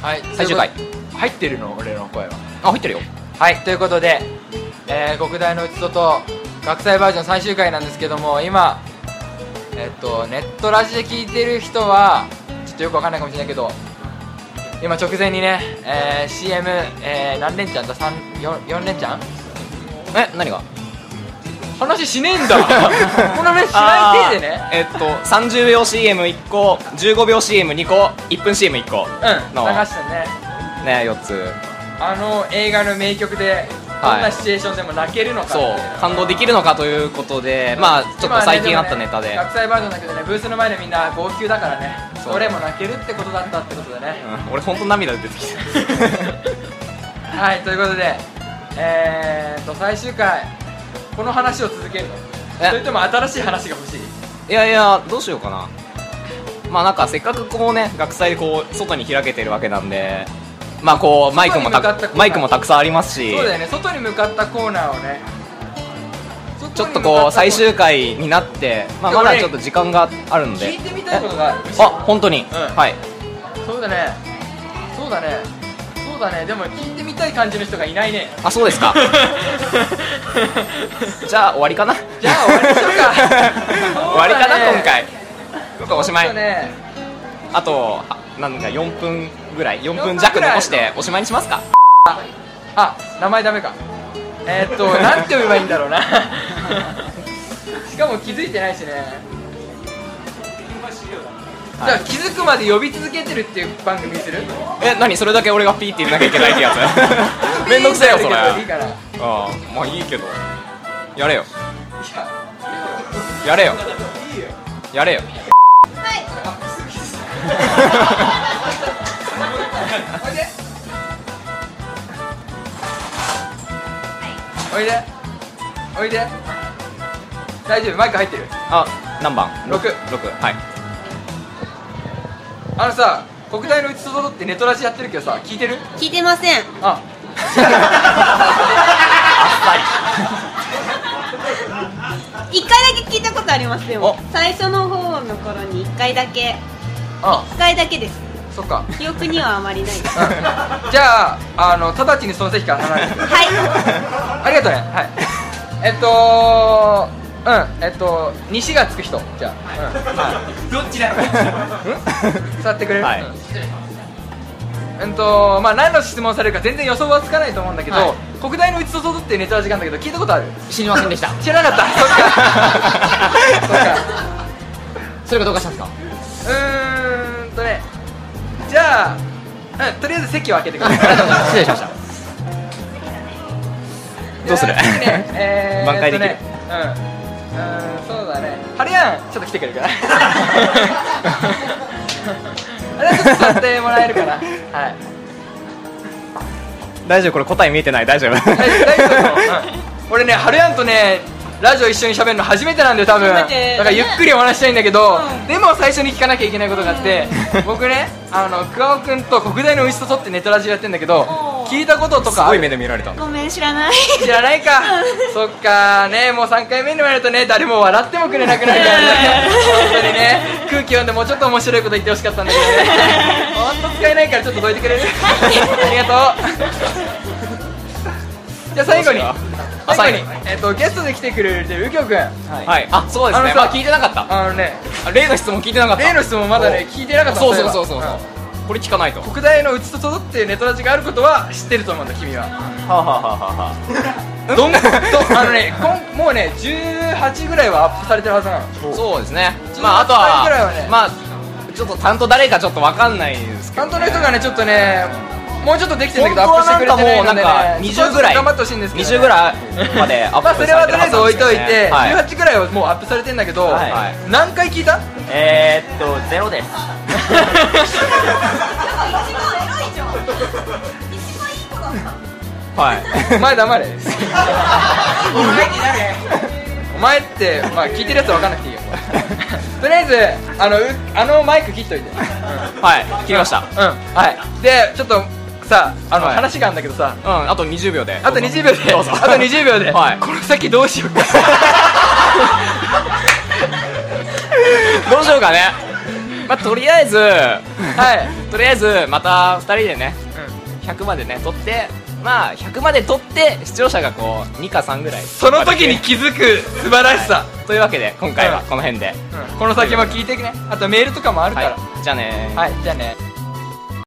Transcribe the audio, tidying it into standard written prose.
はい、 最終回入ってるの俺の声は。 あ、入ってるよ。 はい、ということで、国大のうちと学祭バージョン最終回なんですけども、今ネットラジで聞いてる人はちょっとよくわかんないかもしれないけど、今直前にね、CM、何連チャンだ、4連チャン、 何が話しねえんだこの話しない体でね、 30秒 CM1 個、15秒 CM2 個、1分 CM1 個の、 流したね、 4つ。 映画の名曲でどんなシチュエーションでも泣けるのか、 そう感動できるのかということで、まあちょっと最近あったネタで、 学祭バージョンだけどね、ブースの前でみんな号泣だからね、俺も泣けるってことだったってことでね、 俺ほんと涙出てきたはい、ということで、最終回この話を続けるの、それとも新しい話が欲しい？ いやいや、どうしようかな。まあなんかせっかくこうね、学祭でこう外に開けてるわけなんで、まあこうマイクもたくさんありますし、 そうだよね、外に向かったコーナーをね、 ちょっとこう最終回になって、まあまだちょっと時間があるので聞いてみたいことがある。 あ、本当に、はい、 そうだね、でも聞いてみたい感じの人がいないね。 あ、そうですかじゃあ終わりかな。 じゃあ終わりましょうか終わりかな、今回おしまい。あとなんか4分ぐらい、4分弱残しておしまいにしますか。 あ、名前ダメか。なんて呼べばいいんだろうなしかも気づいてないしね。じゃあ気づくまで呼び続けてるっていう番組にする？ 何それだけ俺がピーって言わなきゃいけないってやつめんどくせえよそれ。 いいかな。 ああ、まあいいけど、やれよやれよやれよ。おいで。大丈夫、マイク入ってる？ あ、何番 ？6。 はい。 さ、国大のうちとぞってネトラジやってるけどさ、聞いてる？ 聞いてません。 あ 1回だけ聞いたことありますよ。最初の方の頃に1回だけ。1回だけです。 そっか。 記憶にはあまりないです。 じゃあ、直ちにその席から離れてください。はい。ありがとうね。はい。西がつく人、じゃあ。どっちだよ。座ってくれる？はい。まあ何の質問されるか全然予想はつかないと思うんだけど、国大のうちとぞってネタ時間だけど聞いたことある？ 知りませんでした。 知らなかった。そっか。 それがどうかしたんですか？ じゃあ、とりあえず席を開けてください。 失礼しました。どうする？挽回できる？ そうだね。ハレヤンちょっと来てくれるかな。あれちょっと座ってもらえるかな。はい。 大丈夫、これ答え見えてない？大丈夫？ 大丈夫。俺ね、ハレヤンとねラジオ一緒に喋るの初めてなんだよ多分。だからゆっくりお話したいんだけど、でも最初に聞かなきゃいけないことがあって、僕ね、桑尾くんと国大のうちととってネトラジオやってんだけど、聞いたこととかすごい目で見られた。 ごめん、知らない。 知らないか。そっかね、もう3回目に言われるとね、誰も笑ってもくれなくなるからね。本当にね、空気読んでもうちょっと面白いこと言ってほしかったんだけどね。本当使えないからちょっとどいてくれる？ありがとう。じゃあ最後にゲストで来てくれる右京くん。 はい。あ、そうですね。まあ聞いてなかった。例の質問聞いてなかった。 例の質問まだね聞いてなかった。 そう。これ聞かないと。 国大のうちととぞってネトラジがあることは知ってると思うんだ君は。もうね18ぐらいはアップされてるはずなの。 そうですね。まああとはまあちょっと担当誰かちょっとわかんないですけど。 担当の人がねちょっとねもうちょっとできてるんだけどアップしてくれてないのでね、 20ぐらい頑張ってほしいんですけど、 20ぐらいまでアップされてるはずなんですね。 まあそれはとりあえず置いといて、18ぐらいはもうアップされてんだけど、何回聞いた ？0です。 はい。 お前黙れ。お前ってまあ聞いてるやつは分かんなくていいよ。とりあえずマイク切っといて。 はい、切りました。 はい。でちょっとさ話があるんだけどさ、 あと20秒で。 あと20秒で。あと20秒で。この先どうしようか。 どうしようかね。まあとりあえずとりあえずまた2人でね100までね取って、まあ100まで取って視聴者がこう2か3ぐらい、 その時に気づく素晴らしさ、 というわけで今回はこの辺で、 この先も聞いていくね。あとメールとかもあるから、 じゃあねはい、じゃあね。